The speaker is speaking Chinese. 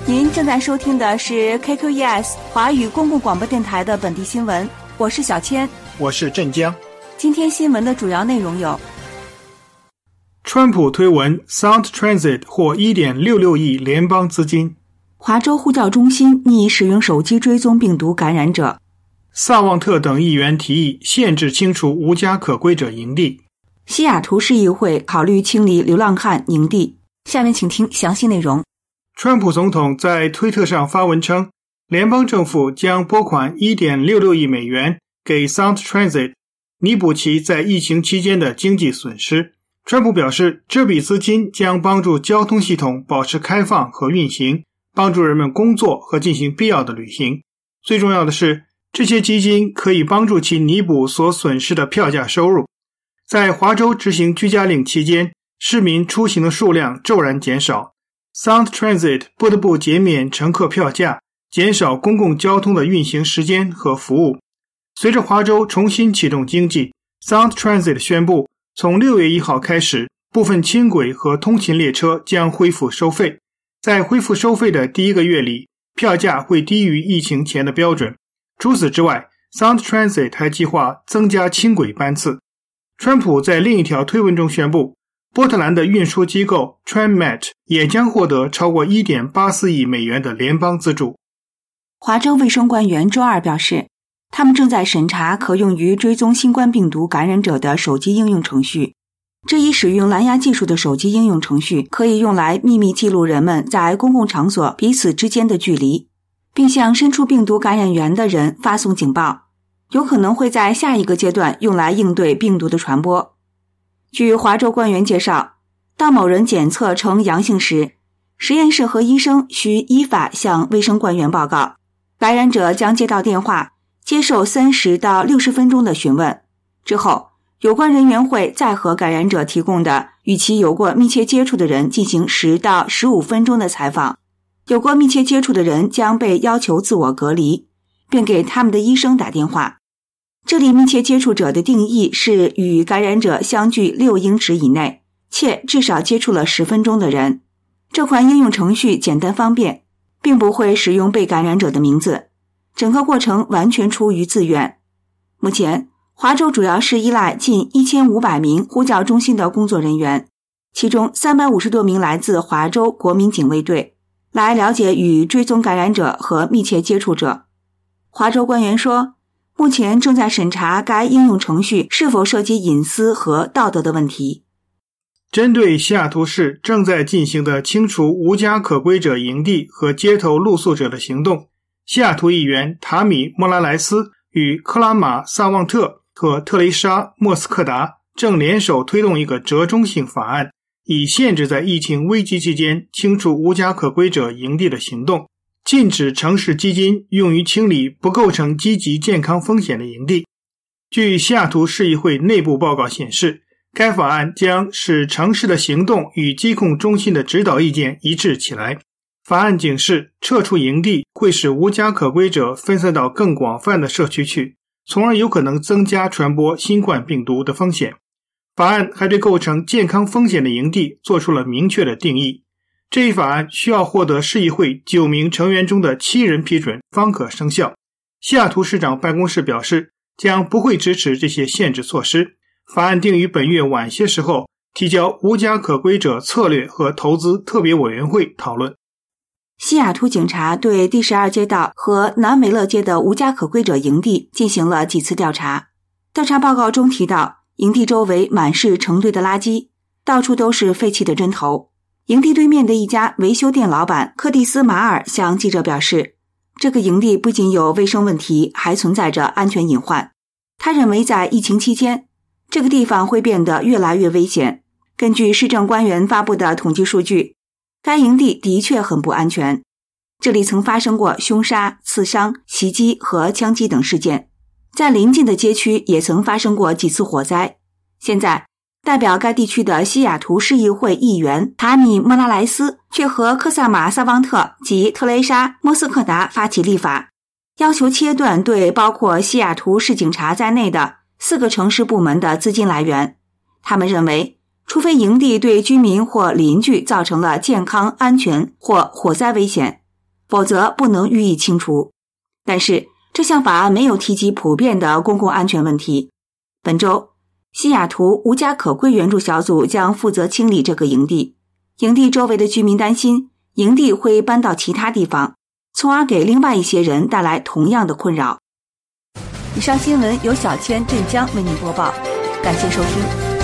您正在收听的是 KQES 华语公共广播电台的本地新闻，我是小千， 我是镇江。 今天新闻的主要内容有： 川普推文 Sound Transit 获 1.66 亿联邦资金； 华州呼叫中心拟使用手机追踪病毒感染者； 萨旺特等议员提议限制清除无家可归者营地； 西雅图市议会考虑清理流浪汉营地。下面请听详细内容。 川普总统在推特上发文称，联邦政府将拨款 1.66 亿美元给 Sound Transit， 弥补其在疫情期间的经济损失。川普表示，这笔资金将帮助交通系统保持开放和运行，帮助人们工作和进行必要的旅行。最重要的是，这些基金可以帮助其弥补所损失的票价收入。在华州执行居家令期间，市民出行的数量骤然减少， Sound Transit 不得不减免乘客票价，减少公共交通的运行时间和服务。随着华州重新启动经济， Sound Transit 宣布从6月1号开始，部分轻轨和通勤列车将恢复收费。在恢复收费的第1个月里，票价会低于疫情前的标准。除此之外， Sound Transit 还计划增加轻轨班次。川普在另一条推文中宣布，波特兰的运输机构 TransMet 也将获得超过 1.84 亿美元的联邦资助。 华州卫生官员周二表示，他们正在审查可用于追踪新冠病毒感染者的手机应用程序。这一使用蓝牙技术的手机应用程序可以用来秘密记录人们在公共场所彼此之间的距离，并向身处病毒感染源的人发送警报，有可能会在下一个阶段用来应对病毒的传播。据华州官员介绍，当某人检测呈阳性时，实验室和医生需依法向卫生官员报告，感染者将接到电话，接受30到60分钟的询问，之后有关人员会再和感染者提供的与其有过密切接触的人进行10到15分钟的采访。有过密切接触的人将被要求自我隔离，并给他们的医生打电话。这里密切接触者的定义是与感染者相距6英尺以内，且至少接触了10分钟的人。这款应用程序简单方便，并不会使用被感染者的名字，整个过程完全出于自愿。目前，华州主要是依赖近1500名呼叫中心的工作人员，其中350多名来自华州国民警卫队，来了解与追踪感染者和密切接触者。华州官员说，目前正在审查该应用程序是否涉及隐私和道德的问题。 针对西雅图市正在进行的清除无家可归者营地和街头露宿者的行动，西雅图议员塔米·莫拉莱斯与克拉玛·萨旺特和特蕾莎·莫斯克达正联手推动一个折中性法案，以限制在疫情危机期间清除无家可归者营地的行动，禁止城市基金用于清理不构成积极健康风险的营地。据西雅图市议会内部报告显示，该法案将使城市的行动与疾控中心的指导意见一致起来。法案警示，撤出营地会使无家可归者分散到更广泛的社区去，从而有可能增加传播新冠病毒的风险。法案还对构成健康风险的营地做出了明确的定义。这一法案需要获得市议会9名成员中的7人批准方可生效。西雅图市长办公室表示，将不会支持这些限制措施。法案定于本月晚些时候提交无家可归者策略和投资特别委员会讨论。 西雅图警察对第12街道和南维勒街的无家可归者营地进行了几次调查。调查报告中提到，营地周围满是成堆的垃圾，到处都是废弃的针头。营地对面的一家维修店老板柯蒂斯·马尔向记者表示，这个营地不仅有卫生问题，还存在着安全隐患。他认为在疫情期间，这个地方会变得越来越危险。根据市政官员发布的统计数据，该营地的确很不安全。这里曾发生过凶杀、刺伤、袭击和枪击等事件，在邻近的街区也曾发生过几次火灾。现在代表该地区的西雅图市议会议员塔米·莫拉莱斯却和科萨马·萨旺特及特蕾莎·莫斯克达发起立法，要求切断对包括西雅图市警察在内的4个城市部门的资金来源。他们认为，除非营地对居民或邻居造成了健康、安全或火灾危险， 否则不能予以清除。但是这项法案没有提及普遍的公共安全问题。本周，西雅图无家可归援助小组将负责清理这个营地。营地周围的居民担心营地会搬到其他地方，从而给另外一些人带来同样的困扰。以上新闻由小千镇江为您播报，感谢收听。